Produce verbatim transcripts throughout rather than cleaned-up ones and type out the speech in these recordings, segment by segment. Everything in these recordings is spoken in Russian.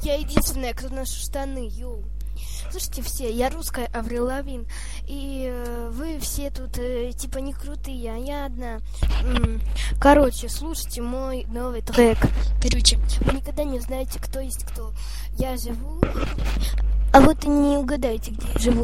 Я единственная, кто ношу штаны, йоу. Слушайте все, я русская Аврил Лавин, и э, вы все тут э, типа не крутые, а я одна. М-м. Короче, слушайте мой новый трек. Короче, вы никогда не узнаете, кто есть кто. Я живу, а вот и не угадаете, где я живу.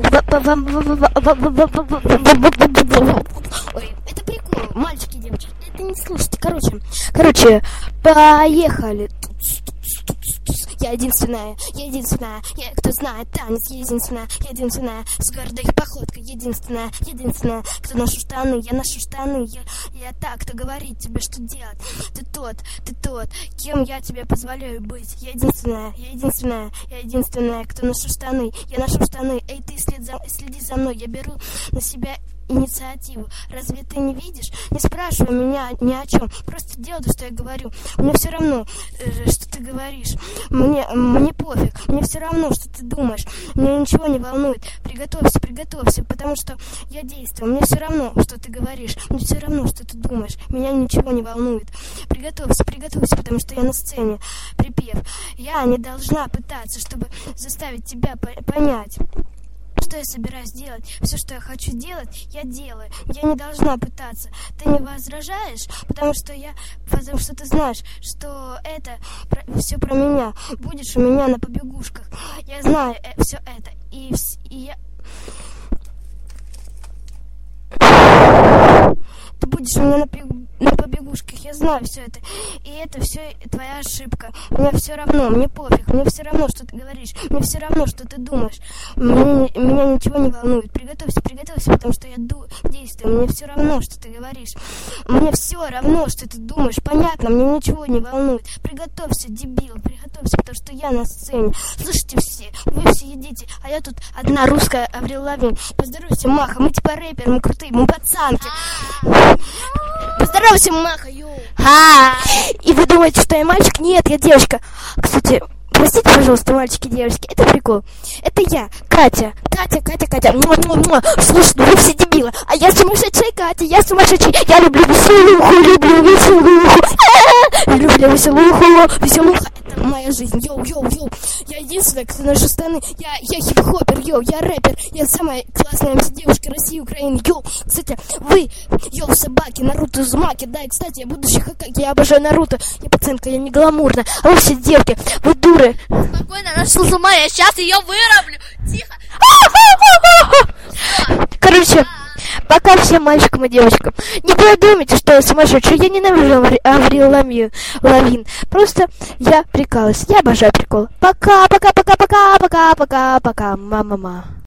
Ой, это прикол, мальчики и девочки, это не слушайте. Короче, короче, поехали. Я единственная, я единственная, я, кто знает танец, я единственная, я единственная, с гордой походкой, единственная, единственная, кто ношу штаны, я ношу штаны, я, я так, кто говорит тебе, что делать, ты тот, ты тот, кем я тебе позволяю быть, я единственная, я единственная, я единственная, кто ношу штаны, я ношу штаны, эй, ты след за, следи за мной, я беру на себя инициативу. Разве ты не видишь? Не спрашивай меня ни о чем. Просто делай то, что я говорю. Мне все равно, э, что ты говоришь. Мне, мне пофиг. Мне все равно, что ты думаешь. Меня ничего не волнует. Приготовься, приготовься, потому что я действую. Мне все равно, что ты говоришь. Мне все равно, что ты думаешь. Меня ничего не волнует. Приготовься, приготовься, потому что я на сцене. Припев. Я не должна пытаться, чтобы заставить тебя по- понять. Что я собираюсь делать? Все, что я хочу делать, я делаю. Я не должна пытаться. Ты не возражаешь, потому что я, потому что ты знаешь, что это про, все про меня. Будешь у меня на побегушках. Я знаю э, все это. И, и я... Ты будешь у меня на, на побегушках, я знаю все это. И это все твоя ошибка. Мне все равно, мне пофиг, мне все равно, что ты говоришь. Мне все равно, что ты думаешь. Мне, меня ничего не волнует. Приготовься, приготовься, потому что я ду- действую. Мне все равно, что ты говоришь. Мне все равно, что ты думаешь. Понятно, мне ничего не волнует. Приготовься, дебил, приготовься, потому что я на сцене. Слушайте все, вы все едите, а я тут одна русская Аврил Лавин. Поздоровайся, Маха, мы типа рэперы, мы крутые, мы пацанки. Поздоровайся, Маха, йоу. И вы думаете, что я мальчик? Нет, я девочка. Кстати, простите, пожалуйста, мальчики и девочки, это прикол. Это я, Катя. Катя, Катя, Катя. Муа-муа-муа. Слушайте, вы все дебилы. А я сумасшедшая Катя, я сумасшедший. Я люблю веселуху, люблю веселуху. Люблю веселуху, веселуха. Это моя жизнь. Йоу, йоу, йоу. Я единственная, кто ношу штаны. Я, я хип-хопер, йоу, я рэпер. Я самая классная девушка России, Украины. Йоу, кстати, вы, йоу, собаки, Наруто, Узумаки. Да, и, кстати, я будущий Хокаге, я обожаю Наруто. Я пацанка, я не гламурная. А вы все девки, вы дуры. Спокойно, она шла с ума, я сейчас ее выровню. Тихо. Короче, пока всем мальчикам и девочкам. Не подумайте, что я сумасшедший. Я ненавижу Аврил Лавин. Просто я прикалываюсь. Я обожаю прикол. Пока, пока, пока, пока, пока, пока, пока, мама.